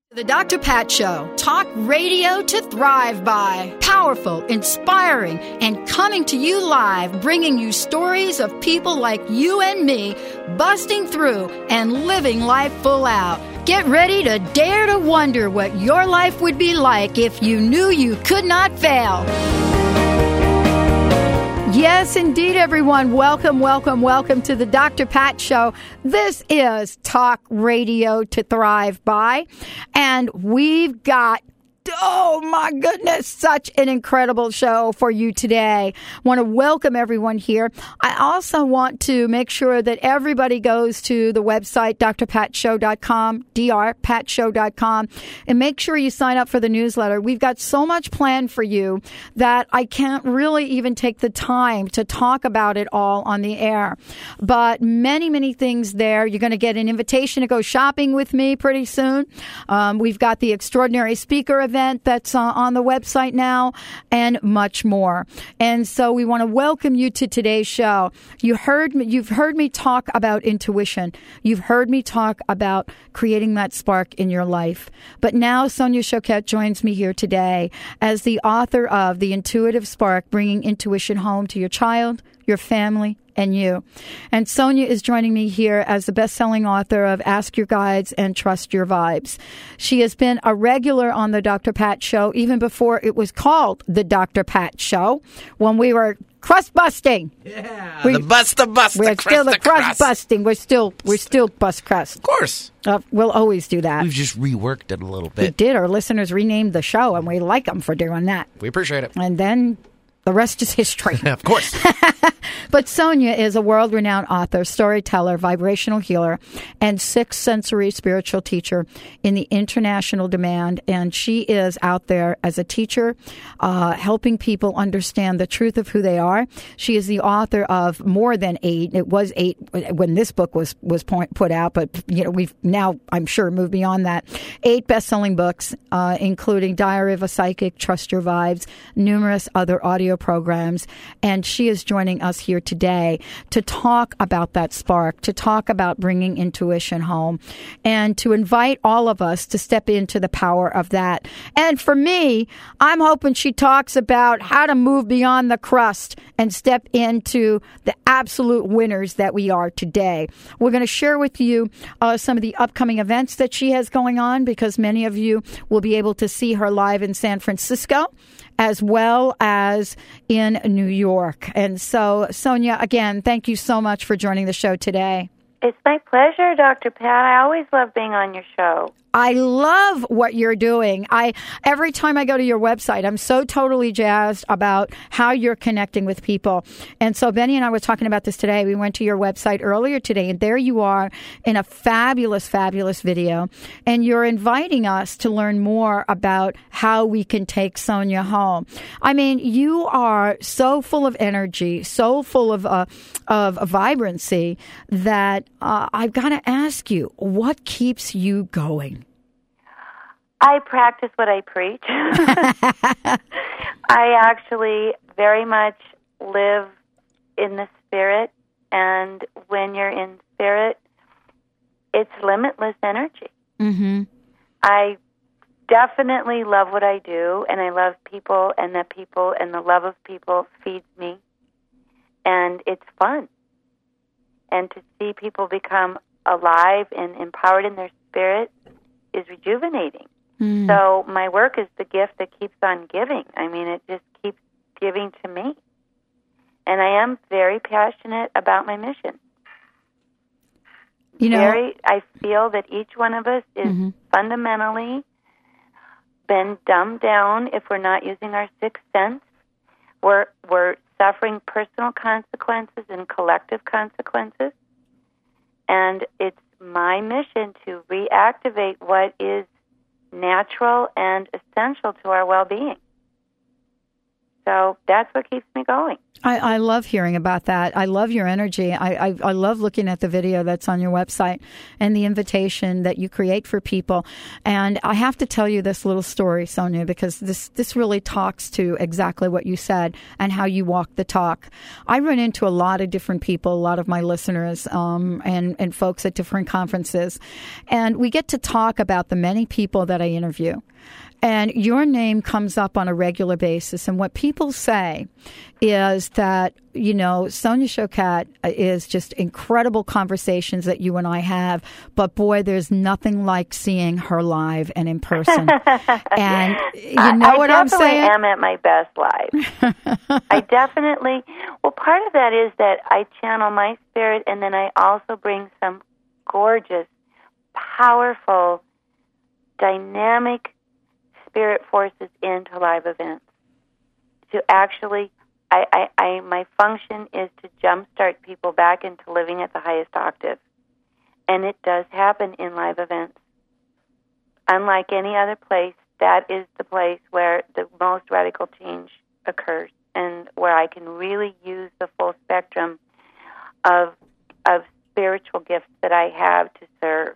The Dr. Pat Show. Talk radio to thrive by. Powerful, inspiring, and coming to you live, bringing you stories of people like you and me busting through and living life full out. Get ready to dare to wonder what your life would be like if you knew you could not fail. Yes, indeed, everyone. Welcome, welcome, welcome to the Dr. Pat Show. This is Talk Radio to Thrive By, and we've got, oh my goodness, such an incredible show for you today. I want to welcome everyone here. I also want to make sure that everybody goes to the website, drpatshow.com, drpatshow.com, and make sure you sign up for the newsletter. We've got so much planned for you that I can't really even take the time to talk about it all on the air. But many, many things there. You're going to get an invitation to go shopping with me pretty soon. We've got the Extraordinary Speaker event that's on the website now, and much more. And so we want to welcome you to today's show. You've heard me talk about intuition. You've heard me talk about creating that spark in your life. But now Sonia Choquette joins me here today as the author of The Intuitive Spark, bringing intuition home to your child, your family, and you. And Sonia is joining me here as the best-selling author of Ask Your Guides and Trust Your Vibes. She has been a regular on the Dr. Pat Show even before it was called the Dr. Pat Show, when we were crust busting. Yeah, the bust. We're still the crust busting. We're still bust crust. Of course. We'll always do that. We've just reworked it a little bit. We did. Our listeners renamed the show, and we like them for doing that. We appreciate it. And then the rest is history. Of course. But Sonia is a world-renowned author, storyteller, vibrational healer, and sixth sensory spiritual teacher in the international demand. And she is out there as a teacher, helping people understand the truth of who they are. She is the author of more than 8. It was 8 when this book was put out, but we've now, I'm sure, moved beyond that. 8 best-selling books, including Diary of a Psychic, Trust Your Vibes, numerous other audio programs. And she is joining us here today to talk about that spark, to talk about bringing intuition home, and to invite all of us to step into the power of that. And for me, I'm hoping she talks about how to move beyond the crust and step into the absolute winners that we are today. We're going to share with you some of the upcoming events that she has going on, because many of you will be able to see her live in San Francisco as well as in New York. And so, Sonia, again, thank you so much for joining the show today. It's my pleasure, Dr. Pat. I always love being on your show. I love what you're doing. Every time I go to your website, I'm so totally jazzed about how you're connecting with people. And so Benny and I were talking about this today. We went to your website earlier today, and there you are in a fabulous, fabulous video. And you're inviting us to learn more about how we can take Sonia home. I mean, you are so full of energy, so full of vibrancy that I've got to ask you, what keeps you going? I practice what I preach. I actually very much live in the spirit, and when you're in spirit, it's limitless energy. Mm-hmm. I definitely love what I do, and I love people, and the love of people feeds me, and it's fun. And to see people become alive and empowered in their spirit is rejuvenating. Mm. So my work is the gift that keeps on giving. I mean, it just keeps giving to me. And I am very passionate about my mission. I feel that each one of us is fundamentally been dumbed down if we're not using our sixth sense. We're suffering personal consequences and collective consequences. And it's my mission to reactivate what is natural and essential to our well-being. So that's what keeps me going. I love hearing about that. I love your energy. I love looking at the video that's on your website and the invitation that you create for people. And I have to tell you this little story, Sonia, because this really talks to exactly what you said and how you walk the talk. I run into a lot of different people, a lot of my listeners and folks at different conferences. And we get to talk about the many people that I interview. And your name comes up on a regular basis. And what people say is that, you know, Sonia Choquette is just incredible conversations that you and I have. But, boy, there's nothing like seeing her live and in person. And you know what I'm saying? I definitely am at my best live. I definitely, well, part of that is that I channel my spirit, and then I also bring some gorgeous, powerful, dynamic spirit forces into live events. To actually, my function is to jumpstart people back into living at the highest octave. And it does happen in live events. Unlike any other place, that is the place where the most radical change occurs and where I can really use the full spectrum of spiritual gifts that I have to serve.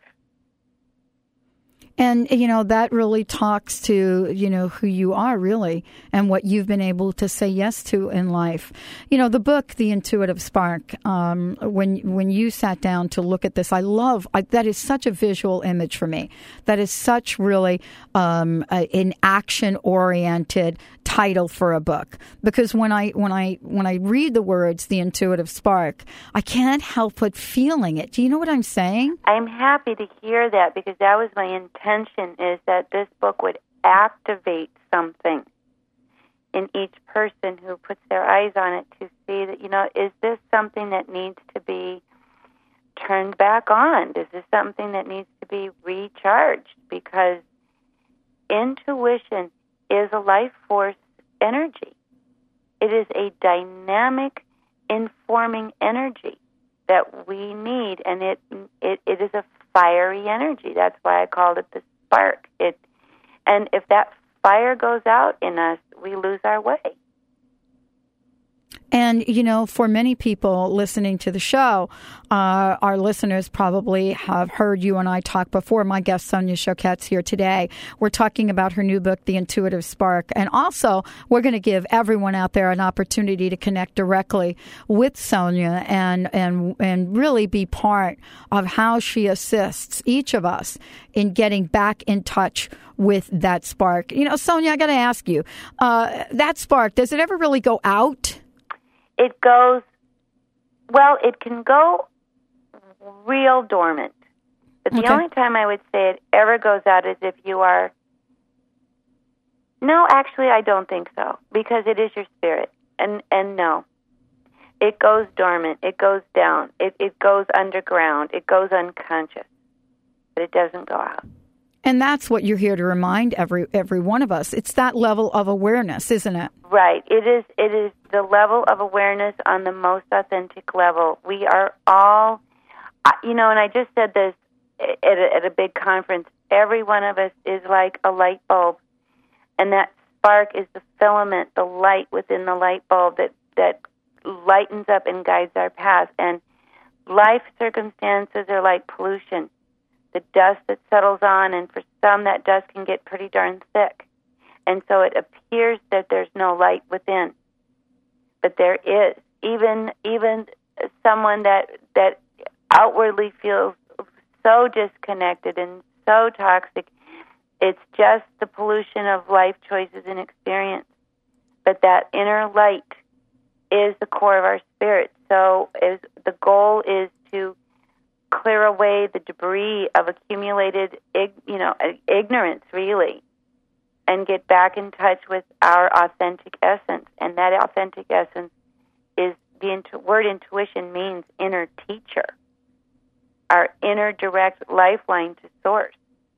And, you know, that really talks to, you know, who you are really and what you've been able to say yes to in life. You know, the book, The Intuitive Spark, when you sat down to look at this, that is such a visual image for me. That is such really an action-oriented title for a book. Because when I read the words, The Intuitive Spark, I can't help but feeling it. Do you know what I'm saying? I'm happy to hear that, because that was my intention, is that this book would activate something in each person who puts their eyes on it to see that, you know, is this something that needs to be turned back on? Is this something that needs to be recharged? Because intuition is a life force energy. It is a dynamic, informing energy that we need, and it is a fiery energy. That's why I called it the spark. And if that fire goes out in us, we lose our way. And, you know, for many people listening to the show, our listeners probably have heard you and I talk before. My guest, Sonia Choquette's here today. We're talking about her new book, The Intuitive Spark. And also, we're going to give everyone out there an opportunity to connect directly with Sonia and really be part of how she assists each of us in getting back in touch with that spark. You know, Sonia, I got to ask you, that spark, does it ever really go out? It goes, well, it can go real dormant. But the only time I would say it ever goes out is if you are... No, actually, I don't think so, because it is your spirit. And no, it goes dormant. It goes down. It goes underground. It goes unconscious. But it doesn't go out. And that's what you're here to remind every one of us. It's that level of awareness, isn't it? Right. It is the level of awareness on the most authentic level. We are all, you know, and I just said this at a big conference, every one of us is like a light bulb. And that spark is the filament, the light within the light bulb that lightens up and guides our path. And life circumstances are like pollution. The dust that settles on, and for some that dust can get pretty darn thick. And so it appears that there's no light within. But there is. Even someone that outwardly feels so disconnected and so toxic, it's just the pollution of life choices and experience. But that inner light is the core of our spirit. So the goal is to clear away the debris of accumulated, ignorance, really, and get back in touch with our authentic essence. And that authentic essence is the word intuition means inner teacher, our inner direct lifeline to source.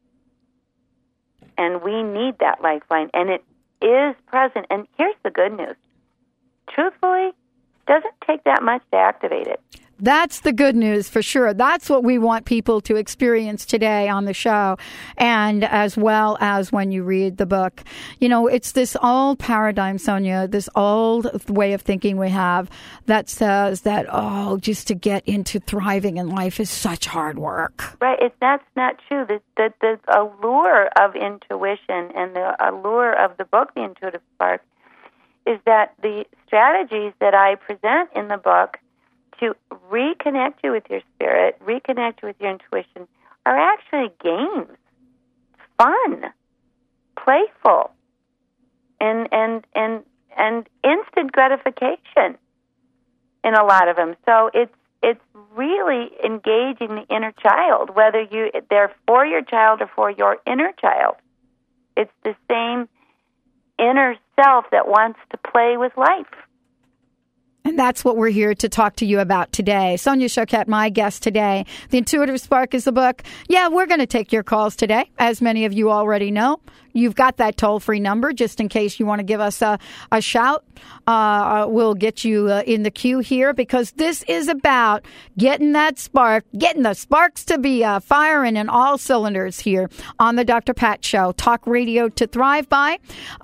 And we need that lifeline, and it is present. And here's the good news. Truthfully, it doesn't take that much to activate it. That's the good news for sure. That's what we want people to experience today on the show, and as well as when you read the book. You know, it's this old paradigm, Sonia, this old way of thinking we have that says that, just to get into thriving in life is such hard work. Right. That's not true. The allure of intuition and the allure of the book, The Intuitive Spark, is that the strategies that I present in the book to reconnect you with your spirit, reconnect you with your intuition, are actually games, fun, playful, and instant gratification in a lot of them. So it's really engaging the inner child, whether they're for your child or for your inner child. It's the same inner self that wants to play with life. And that's what we're here to talk to you about today. Sonia Choquette, my guest today. The Intuitive Spark is the book. Yeah, we're going to take your calls today, as many of you already know. You've got that toll-free number just in case you want to give us a shout. We'll get you in the queue here because this is about getting that spark, getting the sparks to be firing in all cylinders here on the Dr. Pat Show. Talk radio to thrive by.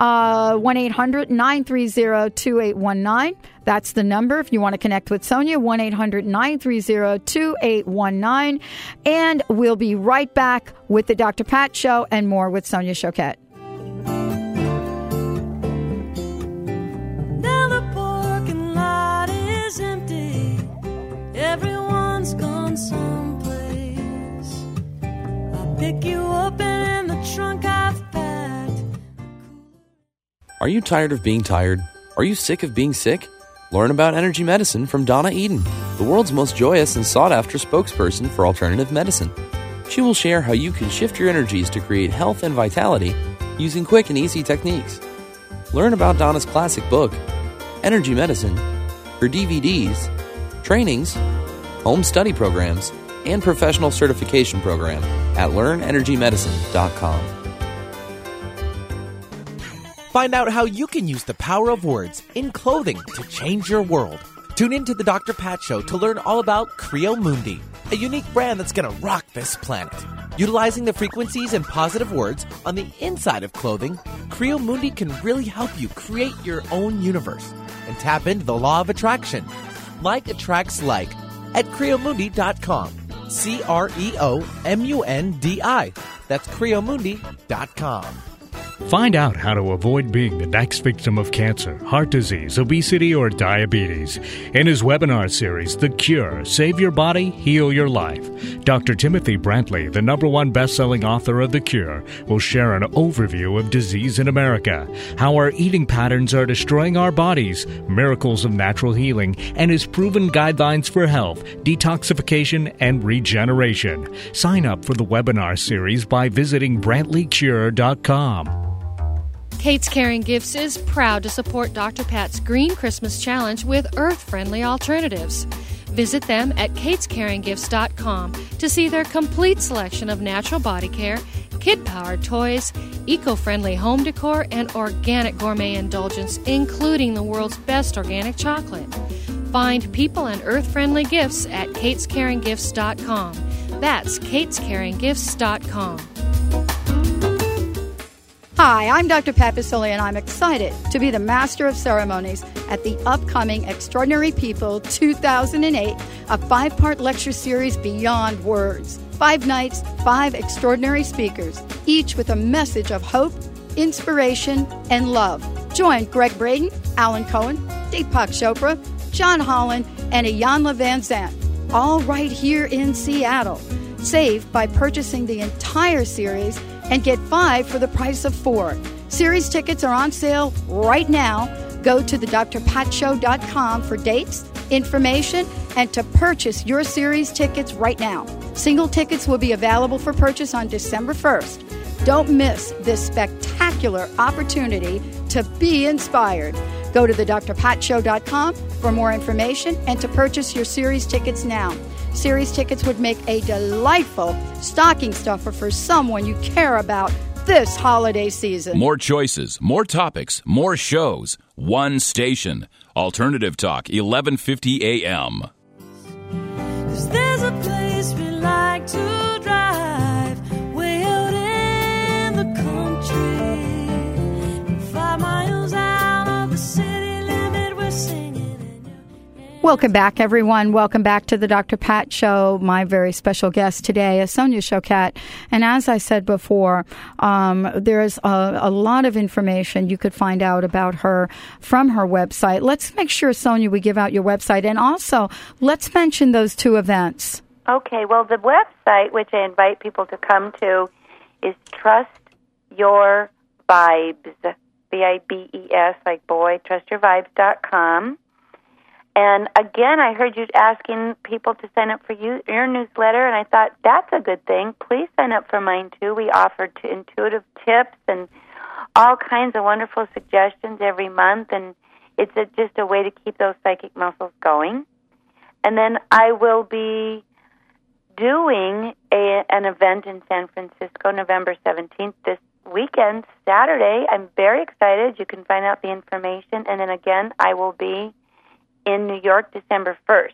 1-800-930-2819. That's the number if you want to connect with Sonia, 1-800-930-2819. And we'll be right back with the Dr. Pat Show and more with Sonia Choquette. Now the parking lot is empty. Everyone's gone someplace. I'll pick you up and in the trunk I've packed. Are you tired of being tired? Are you sick of being sick? Learn about energy medicine from Donna Eden, the world's most joyous and sought-after spokesperson for alternative medicine. She will share how you can shift your energies to create health and vitality using quick and easy techniques. Learn about Donna's classic book, Energy Medicine, her DVDs, trainings, home study programs, and professional certification program at LearnEnergyMedicine.com. Find out how you can use the power of words in clothing to change your world. Tune in to the Dr. Pat Show to learn all about Creo Mundi, a unique brand that's going to rock this planet. Utilizing the frequencies and positive words on the inside of clothing, Creo Mundi can really help you create your own universe and tap into the law of attraction. Like attracts like at CreoMundi.com. CreoMundi. That's CreoMundi.com. Find out how to avoid being the next victim of cancer, heart disease, obesity, or diabetes. In his webinar series, The Cure, Save Your Body, Heal Your Life, Dr. Timothy Brantley, the #1 best-selling author of The Cure, will share an overview of disease in America, how our eating patterns are destroying our bodies, miracles of natural healing, and his proven guidelines for health, detoxification, and regeneration. Sign up for the webinar series by visiting BrantleyCure.com. Kate's Caring Gifts is proud to support Dr. Pat's Green Christmas Challenge with earth-friendly alternatives. Visit them at katescaringgifts.com to see their complete selection of natural body care, kid-powered toys, eco-friendly home decor, and organic gourmet indulgence, including the world's best organic chocolate. Find people and earth-friendly gifts at katescaringgifts.com. That's katescaringgifts.com. Hi, I'm Dr. Pat Baccili, and I'm excited to be the Master of Ceremonies at the upcoming Extraordinary People 2008, a 5-part lecture series beyond words. 5 nights, 5 extraordinary speakers, each with a message of hope, inspiration, and love. Join Greg Braden, Alan Cohen, Deepak Chopra, John Holland, and Iyanla Vanzant, all right here in Seattle. Save by purchasing the entire series and get 5 for the price of 4. Series tickets are on sale right now. Go to thedrpatshow.com for dates, information, and to purchase your series tickets right now. Single tickets will be available for purchase on December 1st. Don't miss this spectacular opportunity to be inspired. Go to thedrpatshow.com for more information and to purchase your series tickets now. Series tickets would make a delightful stocking stuffer for someone you care about this holiday season. More choices, more topics, more shows. One station. Alternative Talk, 1150 AM. tree. 5 miles out of the city limit, we're singing. Welcome back, everyone. Welcome back to the Dr. Pat Show. My very special guest today is Sonia Choquette. And as I said before, there's a lot of information you could find out about her from her website. Let's make sure, Sonia, we give out your website. And also, let's mention those two events. Okay, well, the website, which I invite people to come to, is Trust Your Vibes, V-I-B-E-S, like boy, trustyourvibes.com. And again, I heard you asking people to sign up for your newsletter, and I thought that's a good thing. Please sign up for mine, too. We offer intuitive tips and all kinds of wonderful suggestions every month, and it's just a way to keep those psychic muscles going. And then I will be doing an event in San Francisco, November 17th, this weekend, Saturday. I'm very excited. You can find out the information. And then again, I will be in New York, December 1st.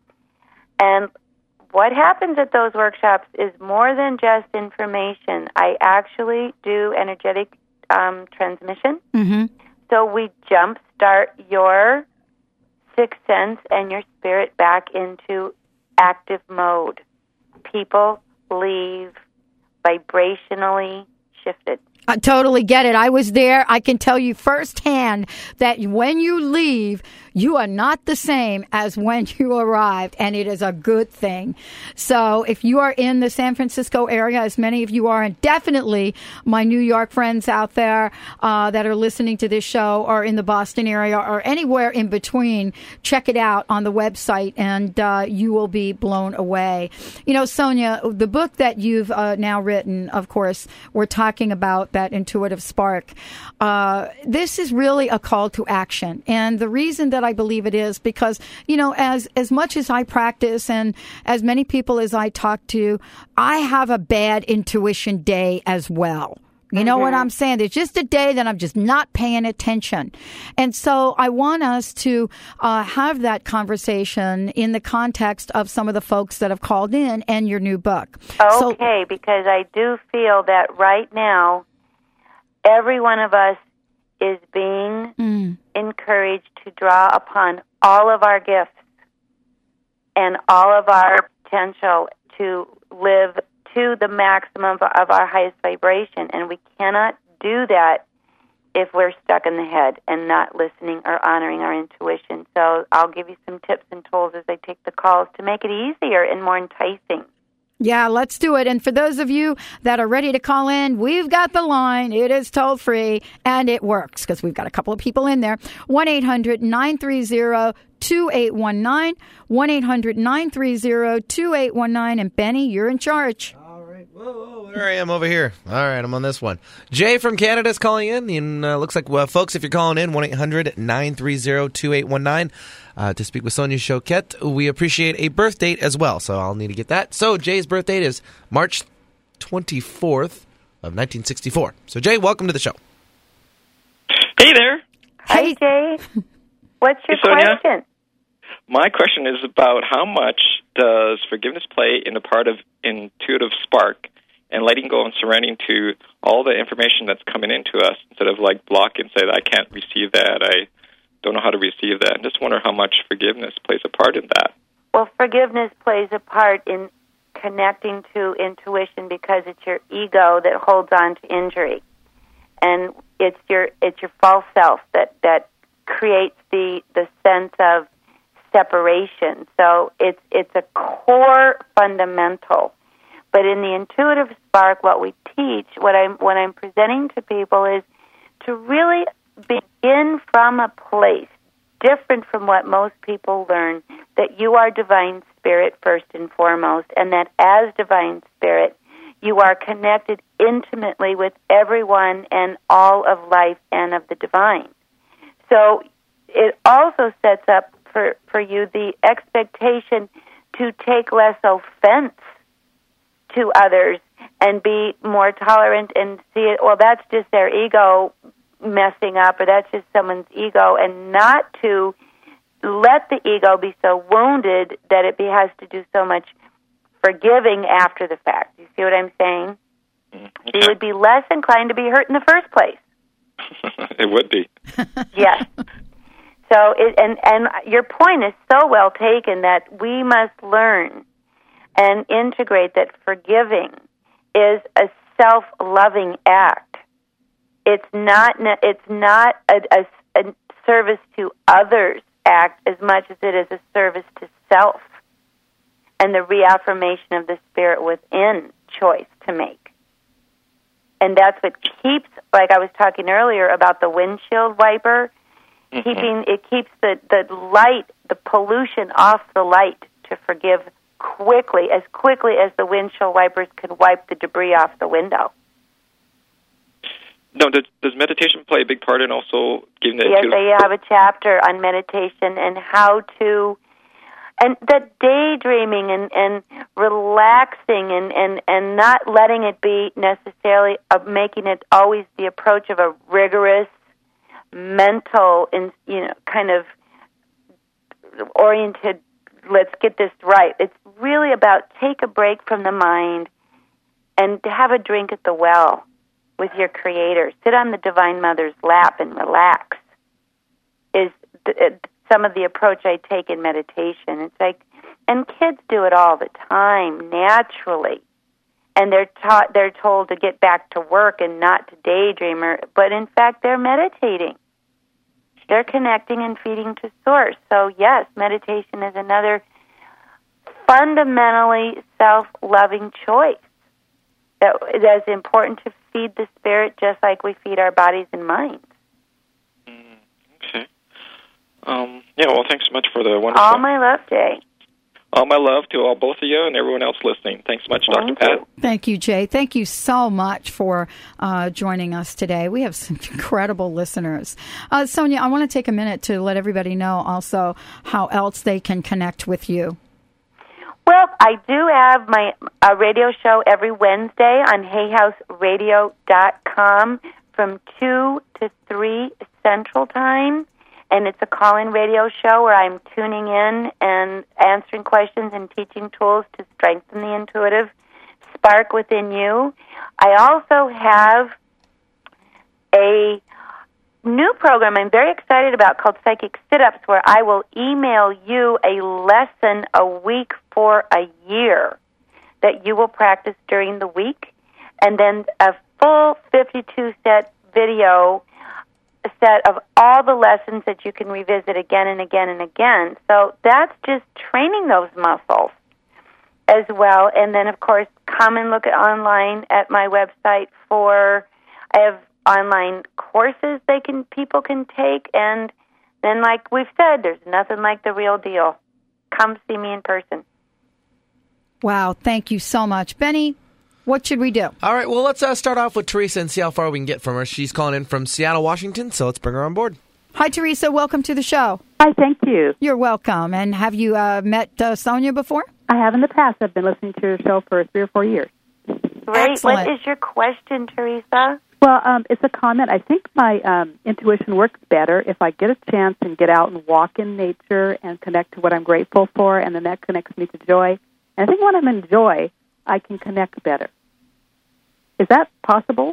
And what happens at those workshops is more than just information. I actually do energetic transmission. Mm-hmm. So we jumpstart your sixth sense and your spirit back into active mode. People leave vibrationally shifted. I totally get it. I was there. I can tell you firsthand that when you leave, you are not the same as when you arrived, and it is a good thing. So if you are in the San Francisco area, as many of you are, and definitely my New York friends out there that are listening to this show, or in the Boston area, or anywhere in between, check it out on the website, and you will be blown away. You know, Sonia, the book that you've now written, of course, we're talking about that intuitive spark. This is really a call to action. And the reason that I believe it is because, you know, as much as I practice and as many people as I talk to, I have a bad intuition day as well. You know what I'm saying? There's just a day that I'm just not paying attention. And so I want us to have that conversation in the context of some of the folks that have called in and your new book. Okay, because I do feel that right now, every one of us is being encouraged to draw upon all of our gifts and all of our potential to live to the maximum of our highest vibration. And we cannot do that if we're stuck in the head and not listening or honoring our intuition. So I'll give you some tips and tools as I take the calls to make it easier and more enticing. Yeah, let's do it. And for those of you that are ready to call in, we've got the line. It is toll free, and it works because we've got a couple of people in there. 1-800-930-2819, 1-800-930-2819. And Benny, you're in charge. All right. Whoa, there I am over here. All right, I'm on this one. Jay from Canada is calling in. And looks like, folks, if you're calling in, 1-800-930-2819. To speak with Sonia Choquette. We appreciate a birth date as well, so I'll need to get that. So Jay's birth date is March 24th of 1964. So Jay, welcome to the show. Hey there. Hi, Jay. What's your question? My question is about how much does forgiveness play in the part of intuitive spark and letting go and surrendering to all the information that's coming into us instead of like block and say, I can't receive that, I don't know how to receive that. I just wonder how much forgiveness plays a part in that. Well, forgiveness plays a part in connecting to intuition because it's your ego that holds on to injury. And it's your false self that creates the sense of separation. So it's a core fundamental. But in the intuitive spark, what we teach, what I'm presenting to people is to really begin from a place different from what most people learn, that you are divine spirit first and foremost, and that as divine spirit, you are connected intimately with everyone and all of life and of the divine. So it also sets up for you the expectation to take less offense to others and be more tolerant and see it, well, that's just their ego messing up, or that's just someone's ego, and not to let the ego be so wounded that it has to do so much forgiving after the fact. You see what I'm saying? You would be less inclined to be hurt in the first place. It would be. Yes. So, and your point is so well taken that we must learn and integrate that forgiving is a self-loving act. It's not a service to others act as much as it is a service to self and the reaffirmation of the spirit within choice to make. And that's what keeps, like I was talking earlier about the windshield wiper, it keeps the light, the pollution off the light to forgive quickly as the windshield wipers can wipe the debris off the window. No, does meditation play a big part in also giving that? Yes, I have a chapter on meditation and how to, and the daydreaming and relaxing and not letting it be necessarily making it always the approach of a rigorous mental and kind of oriented. Let's get this right. It's really about take a break from the mind and to have a drink at the well with your Creator. Sit on the Divine Mother's lap and relax is some of the approach I take in meditation. It's like, and kids do it all the time, naturally. And they're told to get back to work and not to daydream, but in fact they're meditating. They're connecting and feeding to Source. So yes, meditation is another fundamentally self-loving choice that is important to feed the spirit just like we feed our bodies and minds. Okay. Well, thanks so much for the wonderful... All my love, Jay. All my love to both of you and everyone else listening. Thanks so much, Dr. Pat. Thank you, Jay. Thank you so much for joining us today. We have some incredible listeners. Sonia, I want to take a minute to let everybody know also how else they can connect with you. Well, I do have my radio show every Wednesday on hayhouseradio.com from 2 to 3 Central Time. And it's a call-in radio show where I'm tuning in and answering questions and teaching tools to strengthen the intuitive spark within you. I also have a new program I'm very excited about called Psychic Sit-Ups, where I will email you a lesson a week for a year that you will practice during the week, and then a full 52-set video set of all the lessons that you can revisit again and again and again. So that's just training those muscles as well. And then, of course, come and look at online at my website I have online courses people can take. And then, like we've said, there's nothing like the real deal. Come see me in person. Wow, thank you so much. Benny, what should we do? All right, well, let's start off with Teresa and see how far we can get from her. She's calling in from Seattle, Washington, so let's bring her on board. Hi, Teresa. Welcome to the show. Hi, thank you. You're welcome. And have you met Sonia before? I have in the past. I've been listening to your show for 3 or 4 years. Great. Excellent. What is your question, Teresa? Well, it's a comment. I think my intuition works better if I get a chance and get out and walk in nature and connect to what I'm grateful for, and then that connects me to joy. And I think when I'm in joy, I can connect better. Is that possible?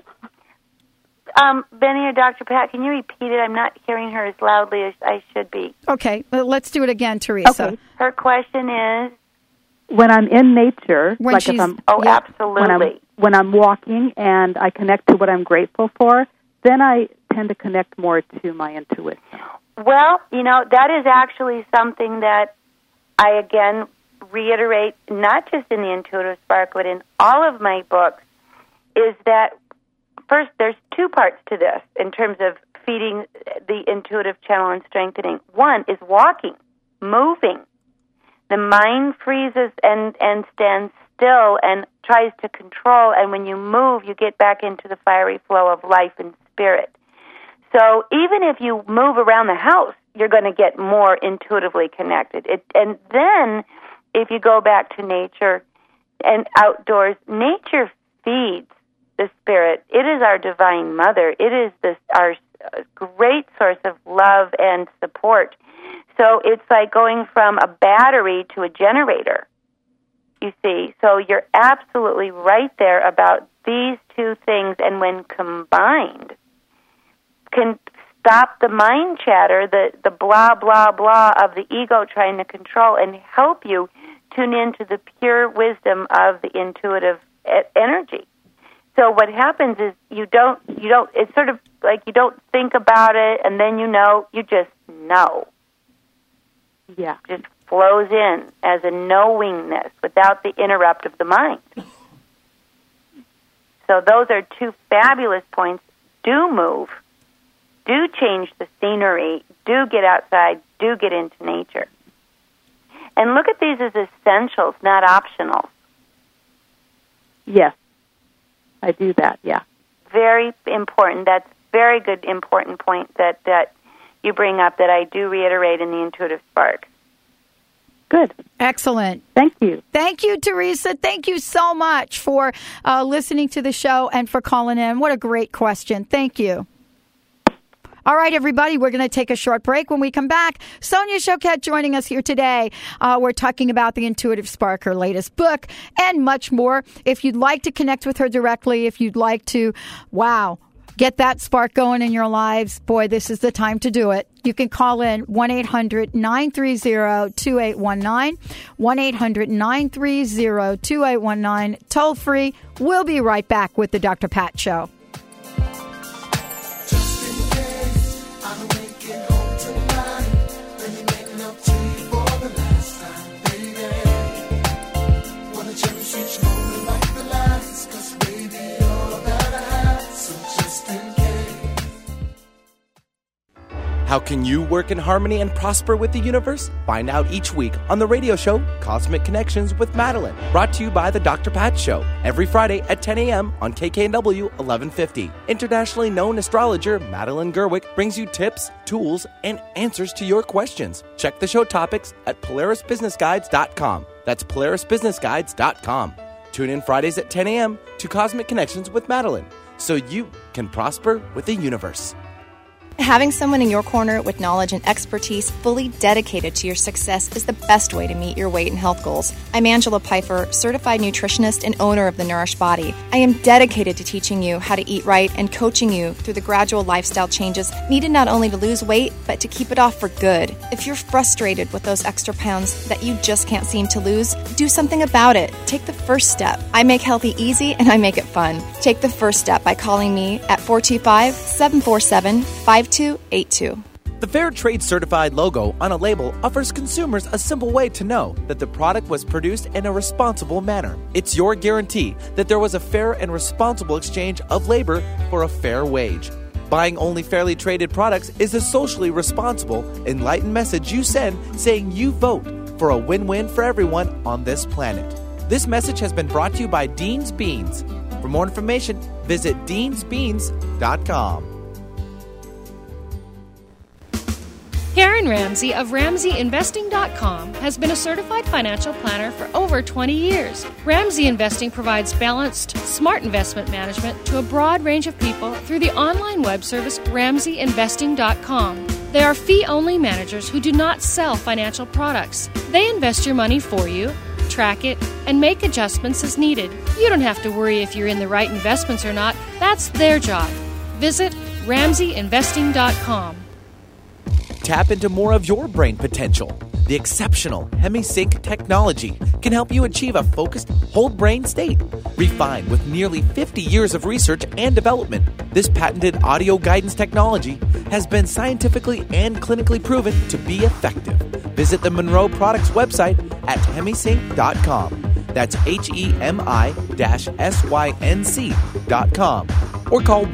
Benny or Dr. Pat, can you repeat it? I'm not hearing her as loudly as I should be. Okay, let's do it again, Teresa. Okay. Her question is? When I'm in nature, When she's, if I'm, absolutely. When I'm walking and I connect to what I'm grateful for, then I tend to connect more to my intuition. Well, that is actually something that I, again, reiterate, not just in the Intuitive Spark, but in all of my books, is that, first, there's 2 parts to this in terms of feeding the intuitive channel and strengthening. One is walking, moving. The mind freezes and stands still and tries to control, and when you move, you get back into the fiery flow of life and spirit. So even if you move around the house, you're going to get more intuitively connected. And then if you go back to nature and outdoors, nature feeds the spirit. It is our Divine Mother. It is our great source of love and support. So it's like going from a battery to a generator, you see. So you're absolutely right there about these two things, and when combined, can stop the mind chatter, the blah, blah, blah of the ego trying to control, and help you tune into the pure wisdom of the intuitive energy. So what happens is you don't, it's sort of like you don't think about it, and then you just know. Yeah. Just flows in as a knowingness without the interrupt of the mind. So those are two fabulous points. Do move. Do change the scenery. Do get outside. Do get into nature. And look at these as essentials, not optional. Yes. I do that, yeah. Very important. That's very good, important point that you bring up that I do reiterate in the Intuitive Spark. Good. Excellent. Thank you. Thank you, Teresa. Thank you so much for listening to the show and for calling in. What a great question. Thank you. All right, everybody, we're going to take a short break. When we come back, Sonia Choquette joining us here today. We're talking about the Intuitive Spark, her latest book, and much more. If you'd like to connect with her directly, if you'd like to, get that spark going in your lives, boy, this is the time to do it. You can call in 1-800-930-2819, 1-800-930-2819, toll free. We'll be right back with the Dr. Pat Show. How can you work in harmony and prosper with the universe? Find out each week on the radio show Cosmic Connections with Madeline, brought to you by the Dr. Pat Show, every Friday at 10 a.m. on KKNW 1150. Internationally known astrologer Madeline Gerwick brings you tips, tools, and answers to your questions. Check the show topics at PolarisBusinessGuides.com. That's PolarisBusinessGuides.com. Tune in Fridays at 10 a.m. to Cosmic Connections with Madeline, so you can prosper with the universe. Having someone in your corner with knowledge and expertise fully dedicated to your success is the best way to meet your weight and health goals. I'm Angela Pfeiffer, certified nutritionist and owner of The Nourished Body. I am dedicated to teaching you how to eat right and coaching you through the gradual lifestyle changes needed not only to lose weight, but to keep it off for good. If you're frustrated with those extra pounds that you just can't seem to lose, do something about it. Take the first step. I make healthy easy and I make it fun. Take the first step by calling me at 425-747-5282. The Fair Trade Certified logo on a label offers consumers a simple way to know that the product was produced in a responsible manner. It's your guarantee that there was a fair and responsible exchange of labor for a fair wage. Buying only fairly traded products is a socially responsible, enlightened message you send saying you vote for a win-win for everyone on this planet. This message has been brought to you by Dean's Beans. For more information, visit deansbeans.com. Karen Ramsey of RamseyInvesting.com has been a certified financial planner for over 20 years. Ramsey Investing provides balanced, smart investment management to a broad range of people through the online web service RamseyInvesting.com. They are fee-only managers who do not sell financial products. They invest your money for you, track it, and make adjustments as needed. You don't have to worry if you're in the right investments or not. That's their job. Visit RamseyInvesting.com. Tap into more of your brain potential. The exceptional HemiSync technology can help you achieve a focused whole brain state. Refined with nearly 50 years of research and development, this patented audio guidance technology has been scientifically and clinically proven to be effective. Visit the Monroe Products website at HemiSync.com. That's HEMI-SYNC.com. Or call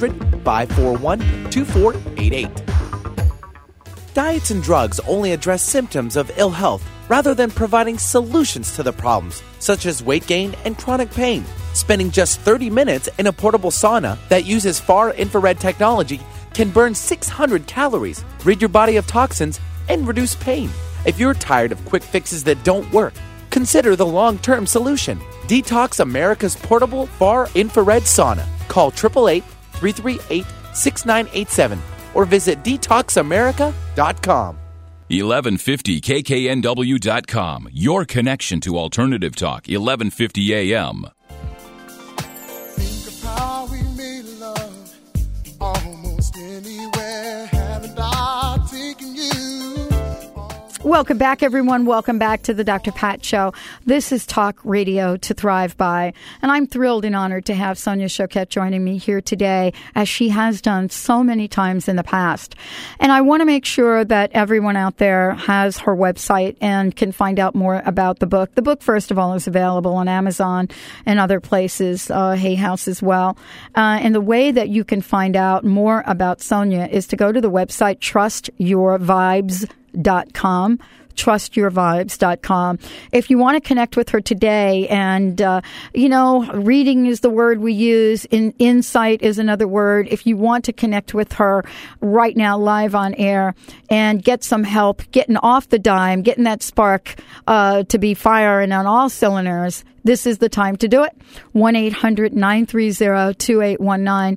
1-800-541-2488. Diets and drugs only address symptoms of ill health rather than providing solutions to the problems, such as weight gain and chronic pain. Spending just 30 minutes in a portable sauna that uses far-infrared technology can burn 600 calories, rid your body of toxins, and reduce pain. If you're tired of quick fixes that don't work, consider the long-term solution. Detox America's portable far-infrared sauna. Call 888-338-6987. or visit detoxamerica.com. 1150kknw.com, your connection to Alternative Talk, 1150 AM. almost anywhere. Haven't I taken you? Welcome back, everyone. Welcome back to the Dr. Pat Show. This is Talk Radio to Thrive By, and I'm thrilled and honored to have Sonia Choquette joining me here today, as she has done so many times in the past. And I want to make sure that everyone out there has her website and can find out more about the book. The book, first of all, is available on Amazon and other places, Hay House as well. And the way that you can find out more about Sonia is to go to the website trustyourvibes.com. If you want to connect with her today, and, reading is the word we use, insight is another word. If you want to connect with her right now, live on air, and get some help getting off the dime, getting that spark to be firing on all cylinders, this is the time to do it. 1-800-930-2819.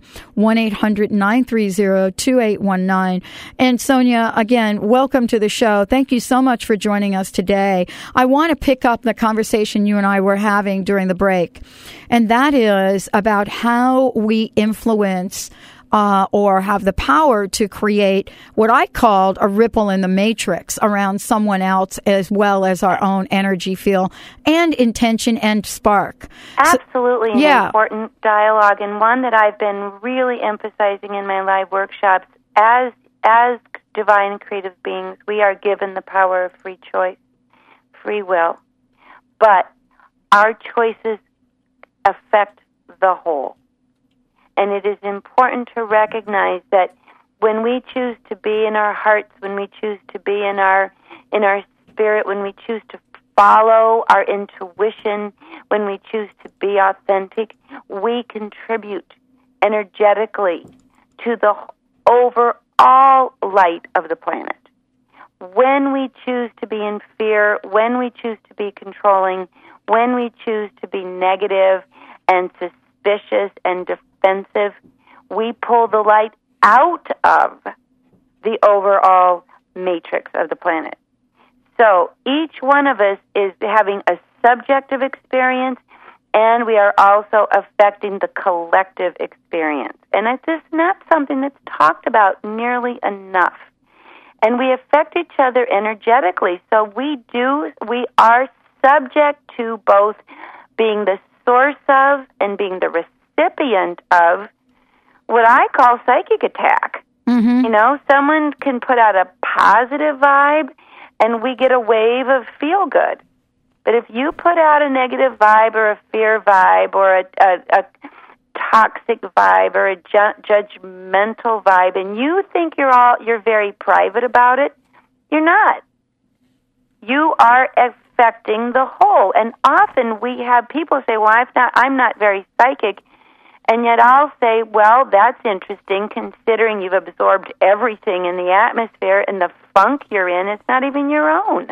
1-800-930-2819. And Sonia, again, welcome to the show. Thank you so much for joining us today. I want to pick up the conversation you and I were having during the break, and that is about how we influence or have the power to create what I called a ripple in the matrix around someone else, as well as our own energy field and intention and spark. Absolutely, an important dialogue, and one that I've been really emphasizing in my live workshops. As divine creative beings, we are given the power of free choice, free will, but our choices affect the whole. And it is important to recognize that when we choose to be in our hearts, when we choose to be in our spirit, when we choose to follow our intuition, when we choose to be authentic, we contribute energetically to the overall light of the planet. When we choose to be in fear, when we choose to be controlling, when we choose to be negative and suspicious and defensive, we pull the light out of the overall matrix of the planet. So each one of us is having a subjective experience, and we are also affecting the collective experience. And it's just not something that's talked about nearly enough. And we affect each other energetically. So we are subject to both being the source of and being the recipient of what I call psychic attack. Mm-hmm. Someone can put out a positive vibe and we get a wave of feel good. But if you put out a negative vibe or a fear vibe or a toxic vibe or a judgmental vibe, and you think you're very private about it, you're not. You are affecting the whole. And often we have people say, well, I'm not very psychic. And yet I'll say, well, that's interesting considering you've absorbed everything in the atmosphere and the funk you're in, it's not even your own.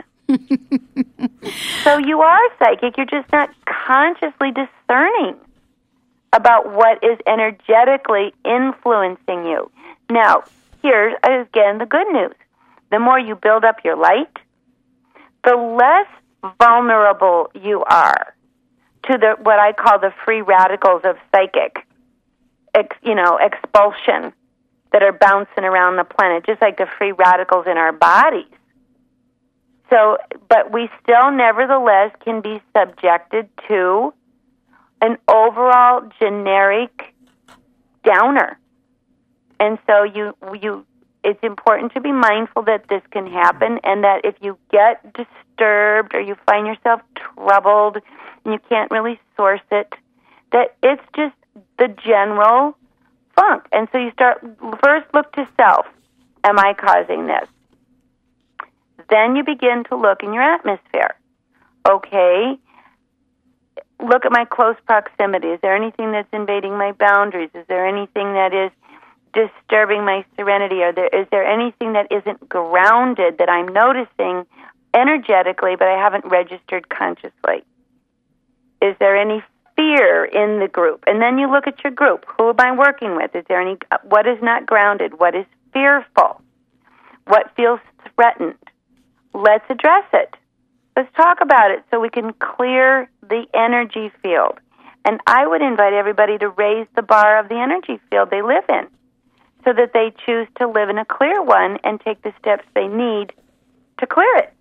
So you are psychic, you're just not consciously discerning about what is energetically influencing you. Now, here's, again, the good news. The more you build up your light, the less vulnerable you are to what I call the free radicals of psychic, expulsion that are bouncing around the planet, just like the free radicals in our bodies. So, but we still nevertheless can be subjected to an overall generic downer. And so it's important to be mindful that this can happen, and that if you get disturbed or you find yourself troubled and you can't really source it, that it's just the general funk. And so you first look to self. Am I causing this? Then you begin to look in your atmosphere. Okay, look at my close proximity. Is there anything that's invading my boundaries? Is there anything that is disturbing my serenity? Is there anything that isn't grounded that I'm noticing energetically but I haven't registered consciously? Is there any fear in the group? And then you look at your group. Who am I working with? Is there what is not grounded? What is fearful? What feels threatened? Let's address it. Let's talk about it so we can clear the energy field. And I would invite everybody to raise the bar of the energy field they live in. so that they choose to live in a clear one and take the steps they need to clear it.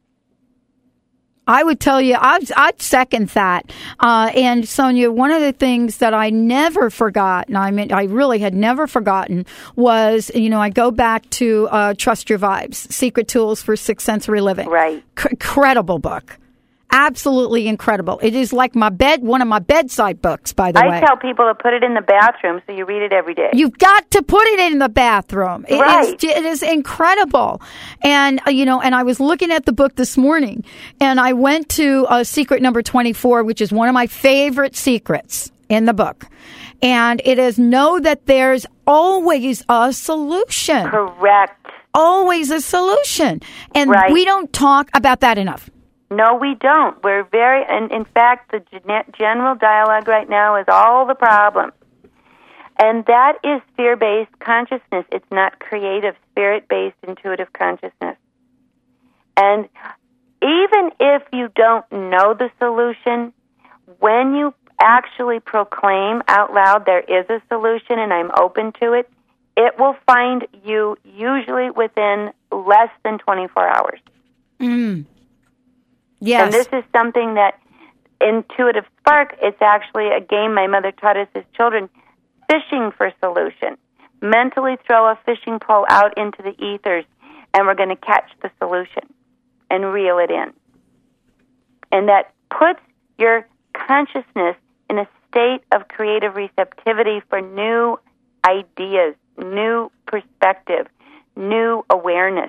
I would tell you, I'd second that. And Sonia, one of the things that I never forgot, and I really had never forgotten, was, I go back to Trust Your Vibes, Secret Tools for Sixth Sensory Living. Right. Incredible book. Absolutely incredible. It is like one of my bedside books, by the way. I tell people to put it in the bathroom so you read it every day. You've got to put it in the bathroom. It is incredible. And, and I was looking at the book this morning, and I went to secret number 24, which is one of my favorite secrets in the book. And it is know that there's always a solution. Correct. Always a solution. And we don't talk about that enough. No, we don't. And in fact, the general dialogue right now is all the problems. And that is fear-based consciousness. It's not creative, spirit-based, intuitive consciousness. And even if you don't know the solution, when you actually proclaim out loud there is a solution and I'm open to it, it will find you usually within less than 24 hours. Mm. Yes. And this is something that Intuitive Spark, it's actually a game my mother taught us as children, fishing for solution. Mentally throw a fishing pole out into the ethers, and we're going to catch the solution and reel it in. And that puts your consciousness in a state of creative receptivity for new ideas, new perspective, new awareness.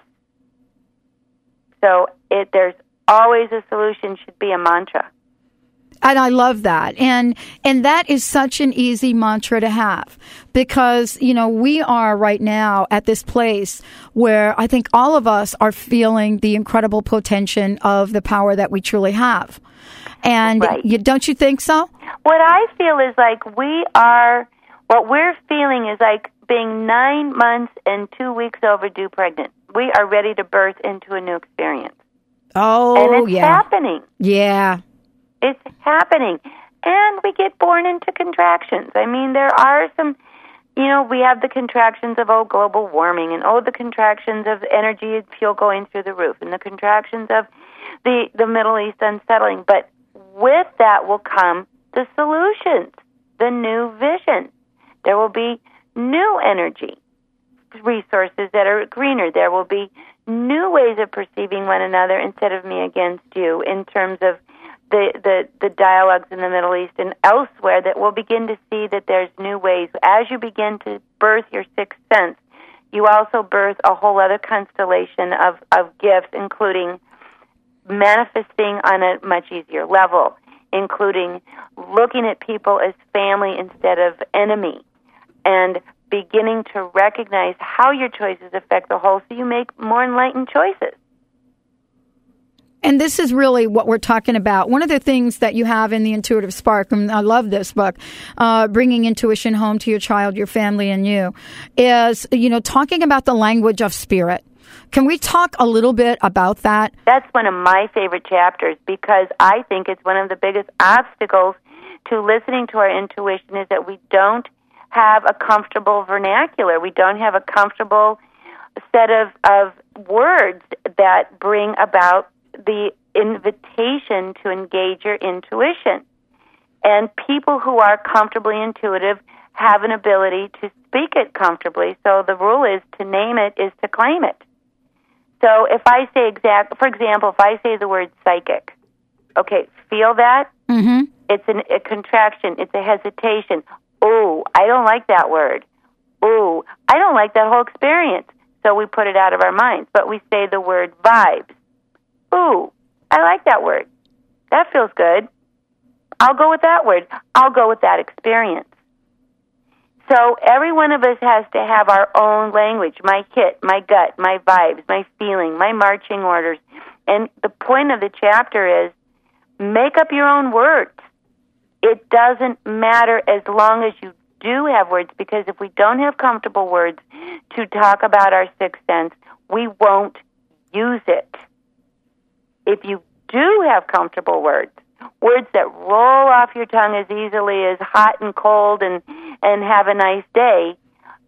So there's always a solution should be a mantra. And I love that. And that is such an easy mantra to have because, we are right now at this place where I think all of us are feeling the incredible potential of the power that we truly have. And don't you think so? What I feel is like what we're feeling is like being 9 months and 2 weeks overdue pregnant. We are ready to birth into a new experience. Oh, and it's happening. Yeah. It's happening. And we get born into contractions. I mean, there are some, we have the contractions of, global warming, and, the contractions of energy and fuel going through the roof, and the contractions of the Middle East unsettling. But with that will come the solutions, the new vision. There will be new energy resources that are greener. There will be new ways of perceiving one another instead of me against you in terms of the dialogues in the Middle East and elsewhere that we'll begin to see that there's new ways. As you begin to birth your sixth sense, you also birth a whole other constellation of gifts, including manifesting on a much easier level, including looking at people as family instead of enemy, and beginning to recognize how your choices affect the whole so you make more enlightened choices. And this is really what we're talking about. One of the things that you have in the Intuitive Spark, and I love this book, Bringing Intuition Home to Your Child, Your Family, and You, is, talking about the language of spirit. Can we talk a little bit about that? That's one of my favorite chapters because I think it's one of the biggest obstacles to listening to our intuition is that we don't have a comfortable vernacular. We don't have a comfortable set of words that bring about the invitation to engage your intuition. And people who are comfortably intuitive have an ability to speak it comfortably. So the rule is to name it is to claim it. So if I say for example, if I say the word psychic, okay, feel that? Mm-hmm. It's a contraction. It's a hesitation. Ooh, I don't like that word. Ooh, I don't like that whole experience. So we put it out of our minds. But we say the word vibes. Ooh, I like that word. That feels good. I'll go with that word. I'll go with that experience. So every one of us has to have our own language, my hit, my gut, my vibes, my feeling, my marching orders. And the point of the chapter is make up your own words. It doesn't matter as long as you do have words, because if we don't have comfortable words to talk about our sixth sense, we won't use it. If you do have comfortable words that roll off your tongue as easily as hot and cold and have a nice day, you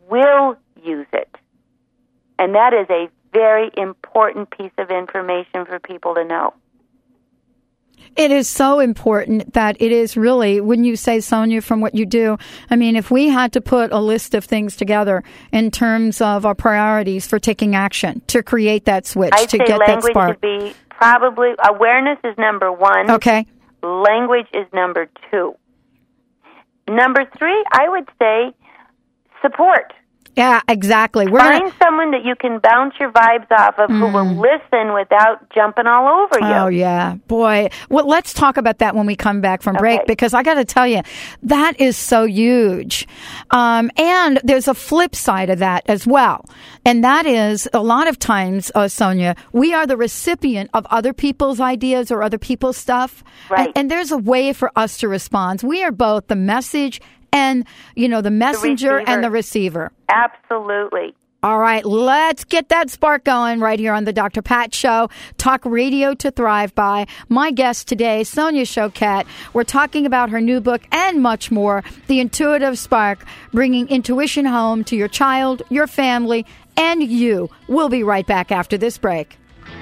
will use it. And that is a very important piece of information for people to know. It is so important that it is really, wouldn't you say, Sonia, from what you do? I mean, if we had to put a list of things together in terms of our priorities for taking action to create that switch, I'd to say get that spark. language would be probably, awareness is number 1. Okay. Language is number 2. Number 3, I would say support. Yeah, exactly. Find someone that you can bounce your vibes off of who will listen without jumping all over you. Oh, yeah. Boy. Well, let's talk about that when we come back from break, because I got to tell you, that is so huge. And there's a flip side of that as well. And that is, a lot of times, Sonia, we are the recipient of other people's ideas or other people's stuff. Right. And there's a way for us to respond. We are both the message and, the messenger and the receiver. Absolutely. All right, let's get that spark going right here on the Dr. Pat Show. Talk radio to thrive by. My guest today, Sonia Choquette. We're talking about her new book and much more, The Intuitive Spark, bringing intuition home to your child, your family, and you. We'll be right back after this break.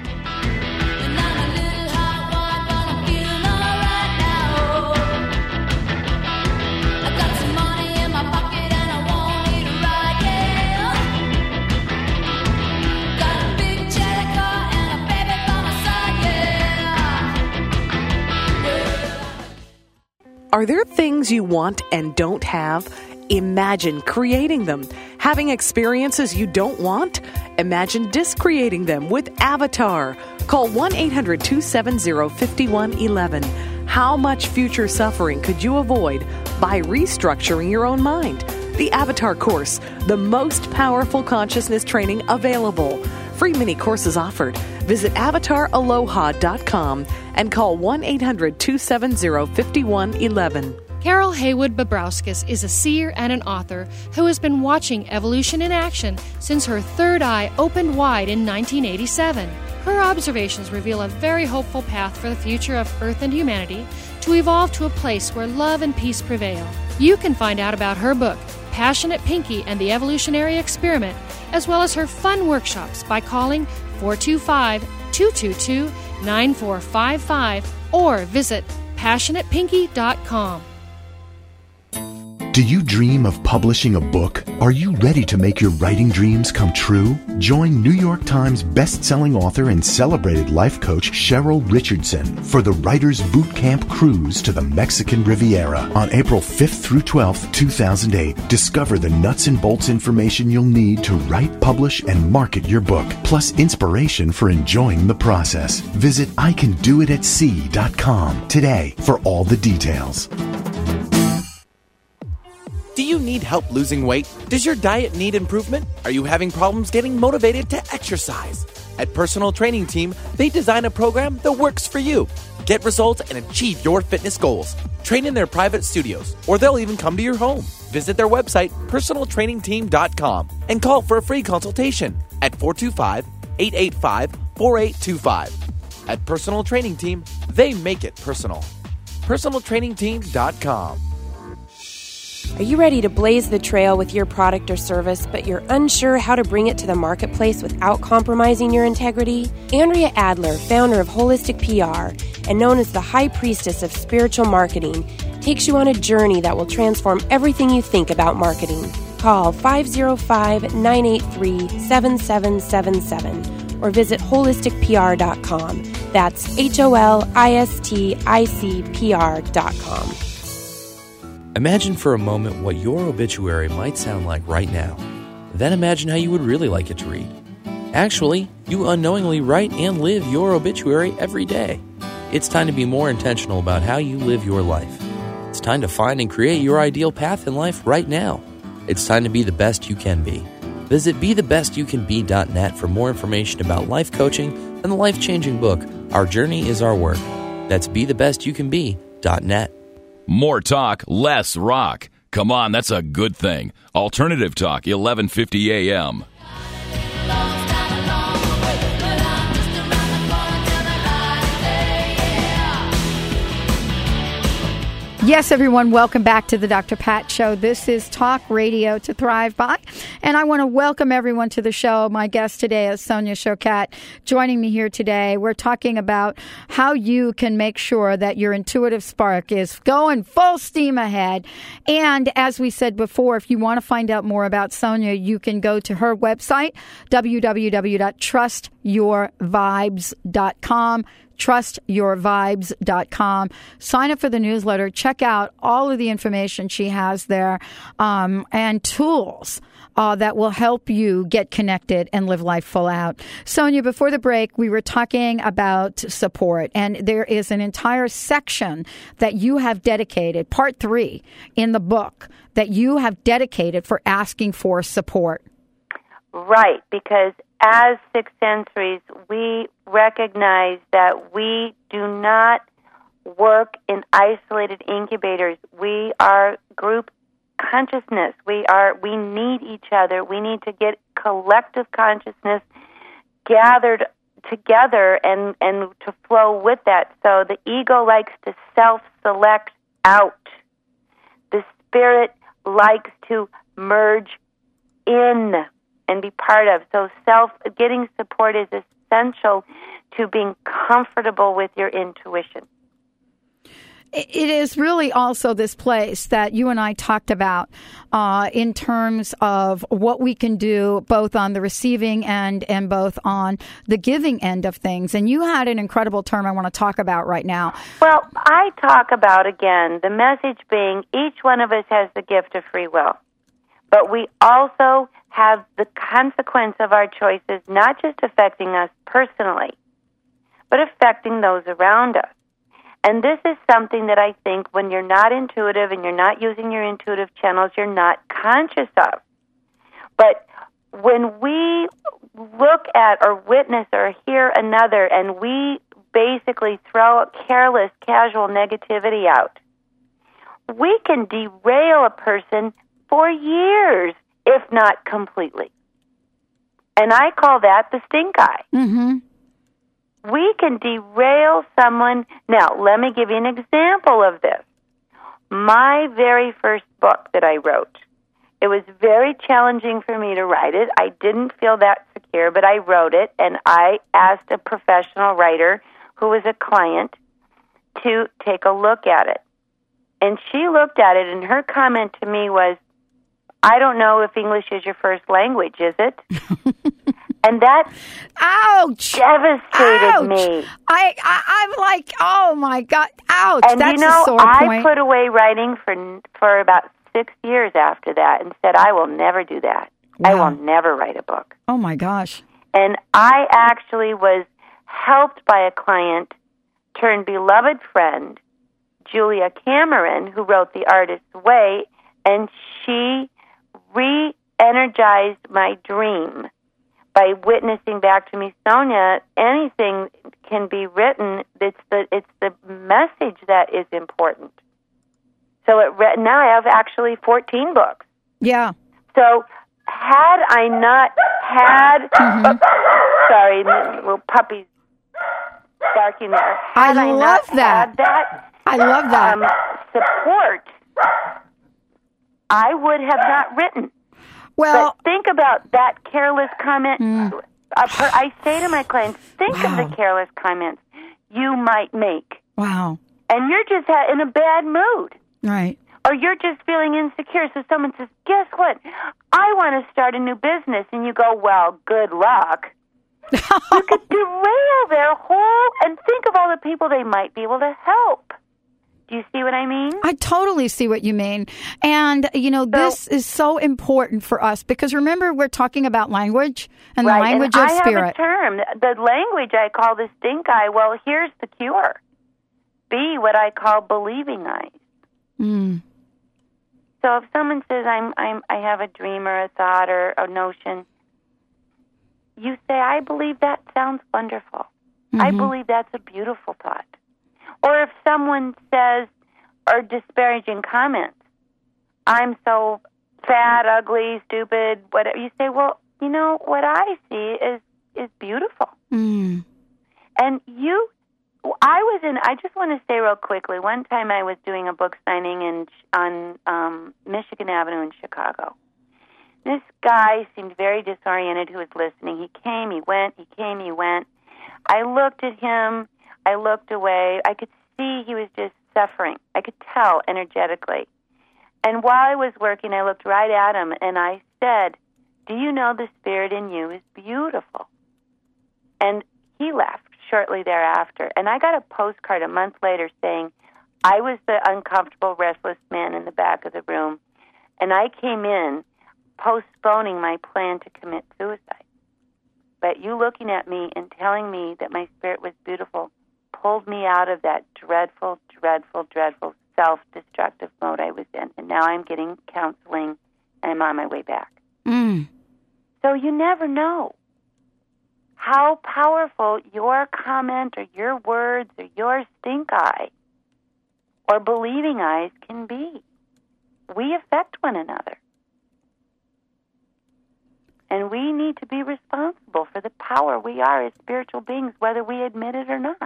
Are there things you want and don't have? Imagine creating them. Having experiences you don't want? Imagine discreating them with Avatar. Call 1-800-270-5111. How much future suffering could you avoid by restructuring your own mind? The Avatar course, the most powerful consciousness training available. Free mini courses offered. Visit avataraloha.com and call 1-800-270-5111. Carol Haywood Bobrowskis is a seer and an author who has been watching evolution in action since her third eye opened wide in 1987. Her observations reveal a very hopeful path for the future of Earth and humanity to evolve to a place where love and peace prevail. You can find out about her book, Passionate Pinky and the Evolutionary Experiment, as well as her fun workshops by calling 425-222-9455 or visit passionatepinky.com. Do you dream of publishing a book? Are you ready to make your writing dreams come true? Join New York Times best-selling author and celebrated life coach Cheryl Richardson for the Writers Boot Camp Cruise to the Mexican Riviera on April 5th through 12th, 2008. Discover the nuts and bolts information you'll need to write, publish, and market your book, plus inspiration for enjoying the process. Visit icandoitatsea.com today for all the details. Do you need help losing weight? Does your diet need improvement? Are you having problems getting motivated to exercise? At Personal Training Team, they design a program that works for you. Get results and achieve your fitness goals. Train in their private studios, or they'll even come to your home. Visit their website, personaltrainingteam.com, and call for a free consultation at 425-885-4825. At Personal Training Team, they make it personal. personaltrainingteam.com. Are you ready to blaze the trail with your product or service, but you're unsure how to bring it to the marketplace without compromising your integrity? Andrea Adler, founder of Holistic PR and known as the High Priestess of Spiritual Marketing, takes you on a journey that will transform everything you think about marketing. Call 505-983-7777 or visit holisticpr.com. That's HOLISTICPR.com. Imagine for a moment what your obituary might sound like right now. Then imagine how you would really like it to read. Actually, you unknowingly write and live your obituary every day. It's time to be more intentional about how you live your life. It's time to find and create your ideal path in life right now. It's time to be the best you can be. Visit BeTheBestYouCanBe.net for more information about life coaching and the life-changing book, Our Journey is Our Work. That's BeTheBestYouCanBe.net. More talk, less rock. Come on, that's a good thing. Alternative Talk, 1150 AM. Yes, everyone, welcome back to the Dr. Pat Show. This is Talk Radio to Thrive By, and I want to welcome everyone to the show. My guest today is Sonia Choquette. Joining me here today, we're talking about how you can make sure that your intuitive spark is going full steam ahead. And as we said before, if you want to find out more about Sonia, you can go to her website, www.trustyourvibes.com. trustyourvibes.com. Sign up for the newsletter. Check out all of the information she has there and tools that will help you get connected and live life full out. Sonia, before the break, we were talking about support, and there is an entire section that you have dedicated, part 3 in the book, that you have dedicated for asking for support. Right, because as sixth sensories, we recognize that we do not work in isolated incubators. We are group consciousness. We need each other. We need to get collective consciousness gathered together and to flow with that. So the ego likes to self-select out. The spirit likes to merge in and be part of. So getting support is essential to being comfortable with your intuition. It is really also this place that you and I talked about in terms of what we can do both on the receiving end and both on the giving end of things. And you had an incredible term I want to talk about right now. Well, I talk about, again, the message being each one of us has the gift of free will. But we also have the consequence of our choices not just affecting us personally, but affecting those around us. And this is something that I think when you're not intuitive and you're not using your intuitive channels, you're not conscious of. But when we look at or witness or hear another and we basically throw careless, casual negativity out, we can derail a person for years, if not completely. And I call that the stink eye. Mm-hmm. We can derail someone. Now, let me give you an example of this. My very first book that I wrote, it was very challenging for me to write it. I didn't feel that secure, but I wrote it, and I asked a professional writer who was a client to take a look at it. And she looked at it, and her comment to me was, I don't know if English is your first language, is it? And that devastated me. I'm like, oh my God, ouch! And that's you know, a sore point. I put away writing for about 6 years after that, and said, I will never do that. Wow. I will never write a book. Oh my gosh! And I actually was helped by a client turned beloved friend, Julia Cameron, who wrote The Artist's Way, and she re-energized my dream by witnessing back to me, Sonia, anything can be written. It's the message that is important. So now I have actually 14 books. Yeah. So had I not had, sorry, little puppies barking there. I love that. I love that support, I would have not written. Well, but think about that careless comment. I say to my clients, think of the careless comments you might make. Wow. And you're just in a bad mood. Right. Or you're just feeling insecure. So someone says, guess what? I want to start a new business. And you go, well, good luck. You could derail their whole, and think of all the people they might be able to help. Do you see what I mean? I totally see what you mean. And, you know, this is so important for us because remember, we're talking about language and the language of spirit. I have a term. The language I call the stink eye. Well, here's the cure. Be what I call believing eyes. So if someone says, I have a dream or a thought or a notion, you say, I believe that sounds wonderful. I believe that's a beautiful thought. Or if someone says, or disparaging comments, I'm so fat, ugly, stupid, whatever, you say, well, you know, what I see is beautiful. And you I just want to say real quickly, one time I was doing a book signing on Michigan Avenue in Chicago. This guy seemed very disoriented who was listening. He came, he went, he came, he went. I looked at him, I looked away. I could see he was just suffering. I could tell energetically. And while I was working, I looked right at him and I said, "Do you know the spirit in you is beautiful?" And he left shortly thereafter. And I got a postcard a month later saying, I was the uncomfortable, restless man in the back of the room. And I came in postponing my plan to commit suicide. But you looking at me and telling me that my spirit was beautiful pulled me out of that dreadful, dreadful, dreadful self-destructive mode I was in. And now I'm getting counseling and I'm on my way back. So you never know how powerful your comment or your words or your stink eye or believing eyes can be. We affect one another. And we need to be responsible for the power we are as spiritual beings, whether we admit it or not.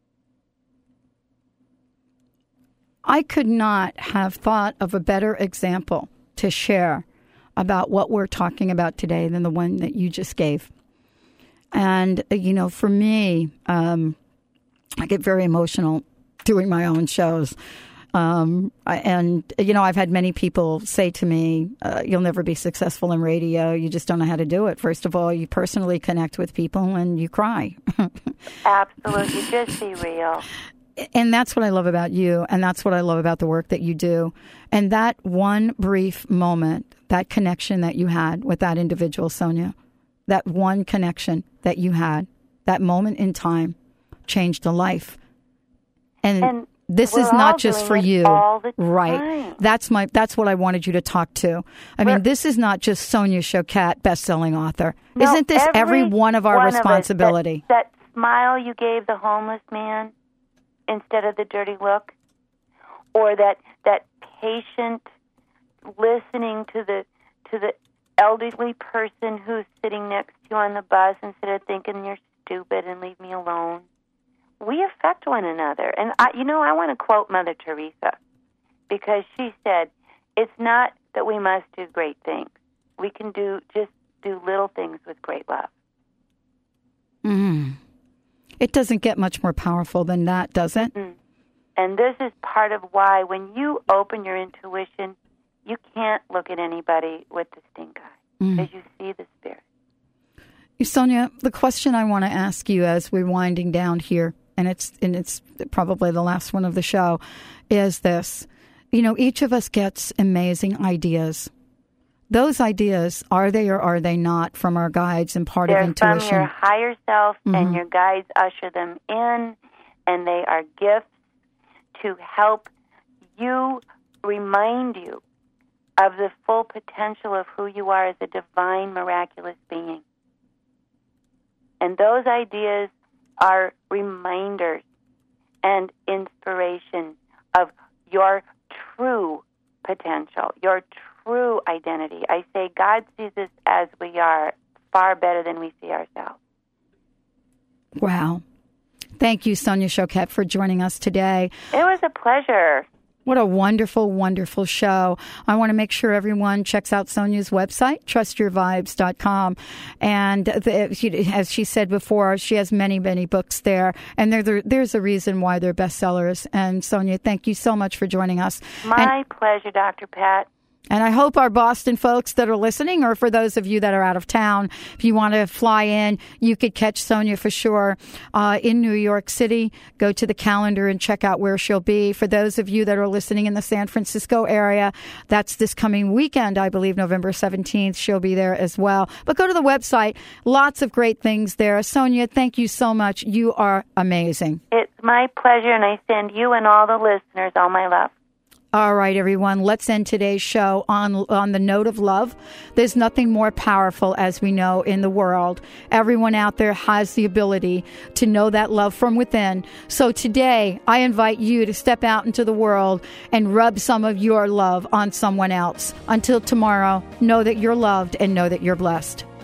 I could not have thought of a better example to share about what we're talking about today than the one that you just gave. And, for me, I get very emotional doing my own shows. I've had many people say to me, you'll never be successful in radio. You just don't know how to do it. First of all, you personally connect with people and you cry. Absolutely. Just be real. And that's what I love about you. And that's what I love about the work that you do. And that one brief moment, that connection that you had with that individual, Sonia, that one connection that you had, that moment in time changed a life. And this is not just for you, right? That's what I wanted you to talk to. I mean, this is not just Sonia Choquette, best-selling author. No, Isn't this every one of our responsibility? That smile you gave the homeless man instead of the dirty look, or that patient listening to the elderly person who's sitting next to you on the bus instead of thinking you're stupid and leave me alone. We affect one another. And I want to quote Mother Teresa, because she said, it's not that we must do great things. We can just do little things with great love. It doesn't get much more powerful than that, does it? And this is part of why when you open your intuition, you can't look at anybody with the stink eye, because you see the spirit. Sonia, the question I want to ask you as we're winding down here, and it's probably the last one of the show, is this. Each of us gets amazing ideas. Those ideas, are they or are they not from our guides and part of intuition? They're from your higher self, and your guides usher them in, and they are gifts to help you, remind you of the full potential of who you are as a divine, miraculous being. And those ideas are reminders and inspiration of your true potential, your true identity. I say God sees us as we are, far better than we see ourselves. Wow. Thank you, Sonia Choquette, for joining us today. It was a pleasure. What a wonderful, wonderful show. I want to make sure everyone checks out Sonia's website, trustyourvibes.com. And as she said before, she has many, many books there. And there's a reason why they're bestsellers. And Sonia, thank you so much for joining us. My pleasure, Dr. Pat. And I hope our Boston folks that are listening, or for those of you that are out of town, if you want to fly in, you could catch Sonia for sure in New York City. Go to the calendar and check out where she'll be. For those of you that are listening in the San Francisco area, that's this coming weekend, I believe, November 17th. She'll be there as well. But go to the website. Lots of great things there. Sonia, thank you so much. You are amazing. It's my pleasure, and I send you and all the listeners all my love. All right, everyone, let's end today's show on the note of love. There's nothing more powerful, as we know, in the world. Everyone out there has the ability to know that love from within. So today, I invite you to step out into the world and rub some of your love on someone else. Until tomorrow, know that you're loved and know that you're blessed.